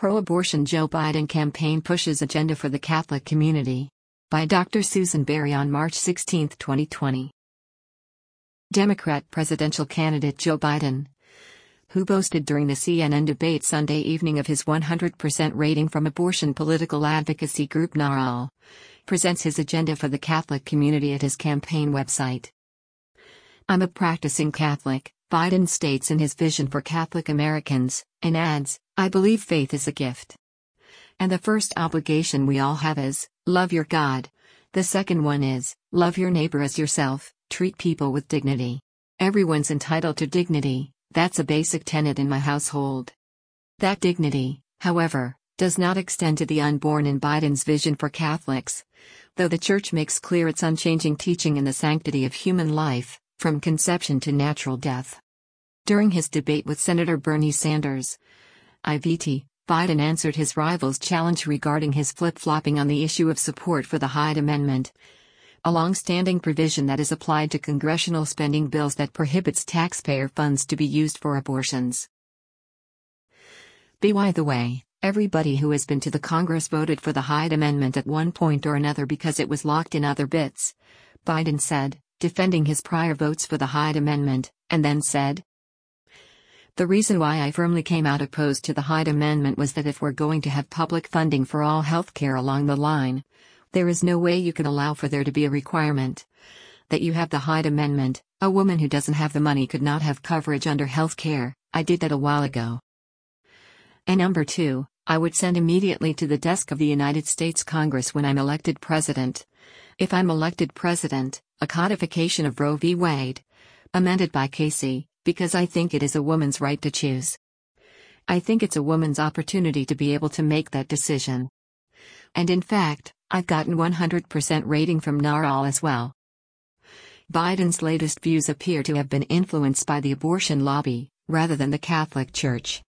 Pro-abortion Joe Biden campaign pushes agenda for the Catholic community. By Dr. Susan Berry on March 16, 2020. Democrat presidential candidate Joe Biden, who boasted during the CNN debate Sunday evening of his 100% rating from abortion political advocacy group NARAL, presents his agenda for the Catholic community at his campaign website. "I'm a practicing Catholic," Biden states in his vision for Catholic Americans, and adds, "I believe faith is a gift. And the first obligation we all have is, love your God. The second one is, love your neighbor as yourself, treat people with dignity. Everyone's entitled to dignity, that's a basic tenet in my household." That dignity, however, does not extend to the unborn in Biden's vision for Catholics, though the Church makes clear its unchanging teaching in the sanctity of human life, from conception to natural death. During his debate with Senator Bernie Sanders, IVT, Biden answered his rival's challenge regarding his flip-flopping on the issue of support for the Hyde Amendment, a long-standing provision that is applied to congressional spending bills that prohibits taxpayer funds to be used for abortions. By the way, everybody who has been to the Congress voted for the Hyde Amendment at one point or another because it was locked in other bits, Biden said, defending his prior votes for the Hyde Amendment, and then said, "The reason why I firmly came out opposed to the Hyde Amendment was that if we're going to have public funding for all health care along the line, there is no way you can allow for there to be a requirement that you have the Hyde Amendment. A woman who doesn't have the money could not have coverage under health care. I did that a while ago. And number two, I would send immediately to the desk of the United States Congress when I'm elected president. If I'm elected president, a codification of Roe v. Wade, amended by Casey, because I think it is a woman's right to choose. I think it's a woman's opportunity to be able to make that decision. And in fact, I've gotten 100% rating from NARAL as well." Biden's latest views appear to have been influenced by the abortion lobby, rather than the Catholic Church.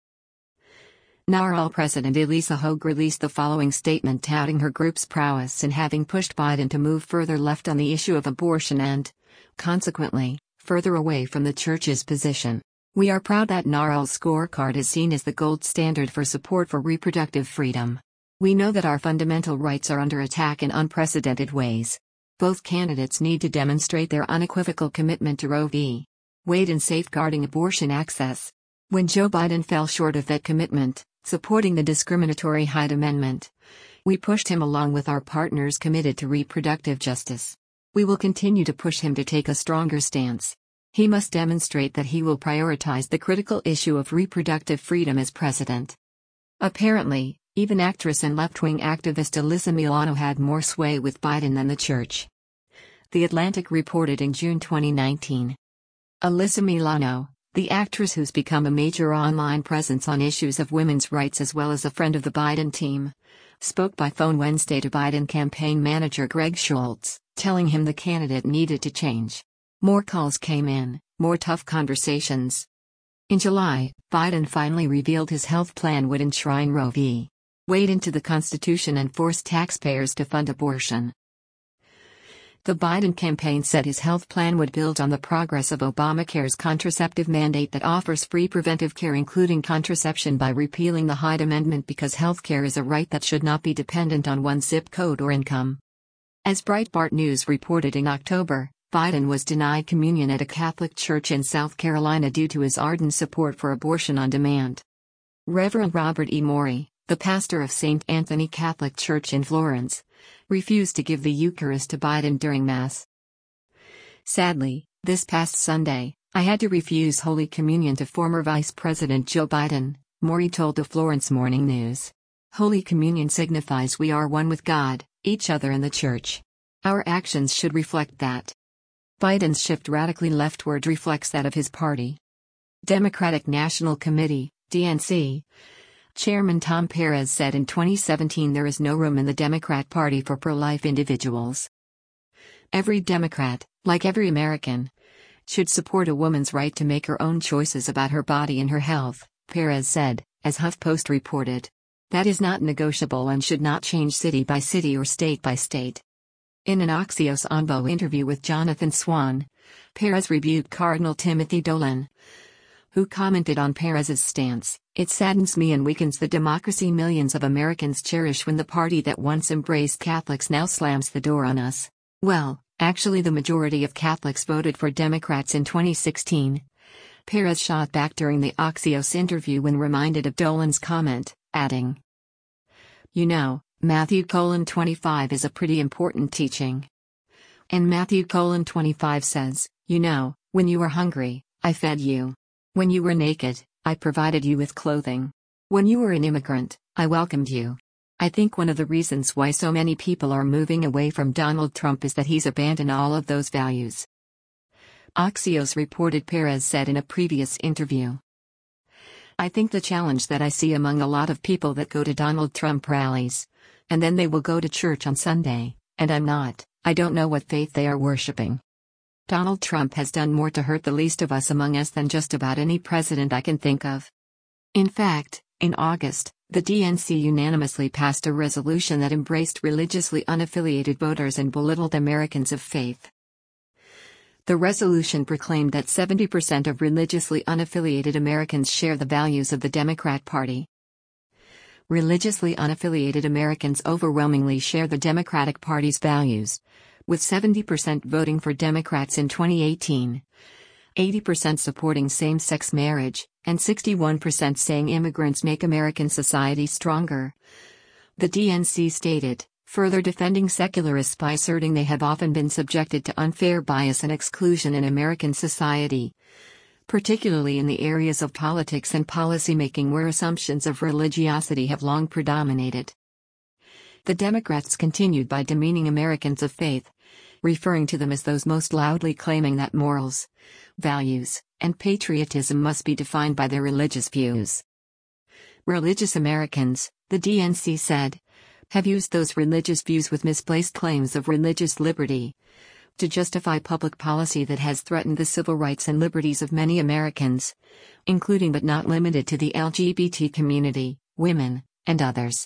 NARAL President Elisa Hogue released the following statement touting her group's prowess in having pushed Biden to move further left on the issue of abortion and, consequently, further away from the Church's position. "We are proud that NARAL's scorecard is seen as the gold standard for support for reproductive freedom. We know that our fundamental rights are under attack in unprecedented ways. Both candidates need to demonstrate their unequivocal commitment to Roe v. Wade and safeguarding abortion access. When Joe Biden fell short of that commitment, supporting the discriminatory Hyde Amendment, we pushed him along with our partners committed to reproductive justice. We will continue to push him to take a stronger stance. He must demonstrate that he will prioritize the critical issue of reproductive freedom as president." Apparently, even actress and left-wing activist Alyssa Milano had more sway with Biden than the Church. The Atlantic reported in June 2019. Alyssa Milano, the actress who's become a major online presence on issues of women's rights as well as a friend of the Biden team, spoke by phone Wednesday to Biden campaign manager Greg Schultz, telling him the candidate needed to change. More calls came in, more tough conversations. In July, Biden finally revealed his health plan would enshrine Roe v. Wade into the Constitution and force taxpayers to fund abortion. The Biden campaign said his health plan would build on the progress of Obamacare's contraceptive mandate that offers free preventive care including contraception by repealing the Hyde Amendment because health care is a right that should not be dependent on one's zip code or income. As Breitbart News reported in October, Biden was denied communion at a Catholic church in South Carolina due to his ardent support for abortion on demand. Reverend Robert E. Morey, the pastor of St. Anthony Catholic Church in Florence, refused to give the Eucharist to Biden during Mass. "Sadly, this past Sunday, I had to refuse Holy Communion to former Vice President Joe Biden," Morey told the Florence Morning News. "Holy Communion signifies we are one with God, each other and the Church. Our actions should reflect that." Biden's shift radically leftward reflects that of his party. Democratic National Committee, DNC, Chairman Tom Perez said in 2017 there is no room in the Democrat Party for pro-life individuals. "Every Democrat, like every American, should support a woman's right to make her own choices about her body and her health," Perez said, as HuffPost reported. "That is not negotiable and should not change city by city or state by state." In an Axios Envo interview with Jonathan Swan, Perez rebuked Cardinal Timothy Dolan, who commented on Perez's stance, "It saddens me and weakens the democracy millions of Americans cherish when the party that once embraced Catholics now slams the door on us." Well, actually the majority of Catholics voted for Democrats in 2016. Perez shot back during the Axios interview when reminded of Dolan's comment, adding, "You know, Matthew:25 is a pretty important teaching. And Matthew:25 says, you know, when you were hungry, I fed you. When you were naked, I provided you with clothing. When you were an immigrant, I welcomed you." I think one of the reasons why so many people are moving away from Donald Trump is that he's abandoned all of those values. Axios reported Perez said in a previous interview, "I think the challenge that I see among a lot of people that go to Donald Trump rallies, and then they will go to church on Sunday, and I don't know what faith they are worshiping. Donald Trump has done more to hurt the least of us among us than just about any president I can think of." In fact, in August, the DNC unanimously passed a resolution that embraced religiously unaffiliated voters and belittled Americans of faith. The resolution proclaimed that 70% of religiously unaffiliated Americans share the values of the Democrat Party. Religiously unaffiliated Americans overwhelmingly share the Democratic Party's values, with 70% voting for Democrats in 2018, 80% supporting same-sex marriage, and 61% saying immigrants make American society stronger. The DNC stated, further defending secularists by asserting they have often been subjected to unfair bias and exclusion in American society, particularly in the areas of politics and policymaking where assumptions of religiosity have long predominated. The Democrats continued by demeaning Americans of faith, referring to them as those most loudly claiming that morals, values, and patriotism must be defined by their religious views. Religious Americans, the DNC said, have used those religious views with misplaced claims of religious liberty to justify public policy that has threatened the civil rights and liberties of many Americans, including but not limited to the LGBT community, women, and others.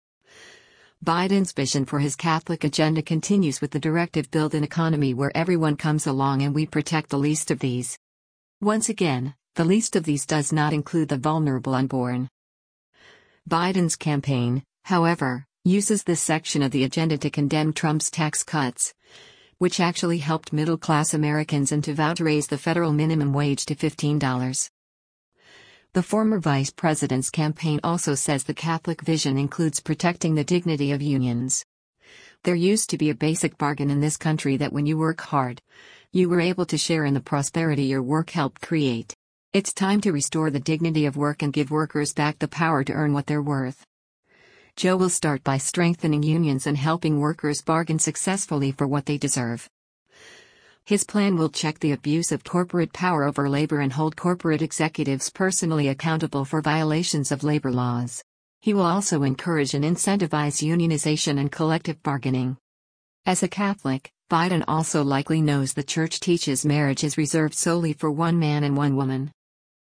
Biden's vision for his Catholic agenda continues with the directive "Build an economy where everyone comes along and we protect the least of these." Once again, the least of these does not include the vulnerable unborn. Biden's campaign, however, uses this section of the agenda to condemn Trump's tax cuts, which actually helped middle-class Americans, and to vow to raise the federal minimum wage to $15. The former vice president's campaign also says the Catholic vision includes protecting the dignity of unions. There used to be a basic bargain in this country that when you work hard, you were able to share in the prosperity your work helped create. It's time to restore the dignity of work and give workers back the power to earn what they're worth. Joe will start by strengthening unions and helping workers bargain successfully for what they deserve. His plan will check the abuse of corporate power over labor and hold corporate executives personally accountable for violations of labor laws. He will also encourage and incentivize unionization and collective bargaining. As a Catholic, Biden also likely knows the church teaches marriage is reserved solely for one man and one woman.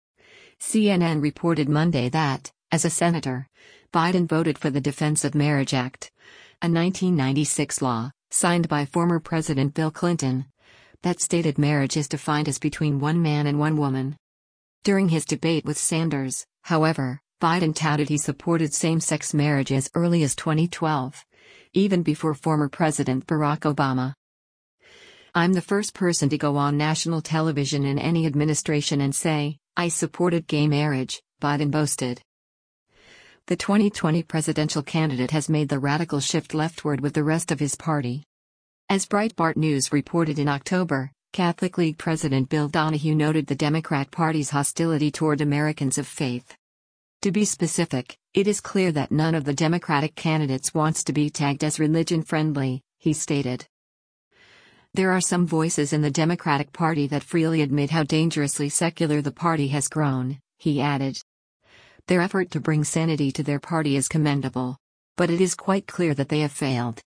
CNN reported Monday that, as a senator, Biden voted for the Defense of Marriage Act, a 1996 law, signed by former President Bill Clinton, that stated marriage is defined as between one man and one woman. During his debate with Sanders, however, Biden touted he supported same-sex marriage as early as 2012, even before former President Barack Obama. "I'm the first person to go on national television in any administration and say, I supported gay marriage," Biden boasted. The 2020 presidential candidate has made the radical shift leftward with the rest of his party. As Breitbart News reported in October, Catholic League President Bill Donahue noted the Democrat Party's hostility toward Americans of faith. To be specific, it is clear that none of the Democratic candidates wants to be tagged as religion-friendly, he stated. There are some voices in the Democratic Party that freely admit how dangerously secular the party has grown, he added. Their effort to bring sanity to their party is commendable. But it is quite clear that they have failed.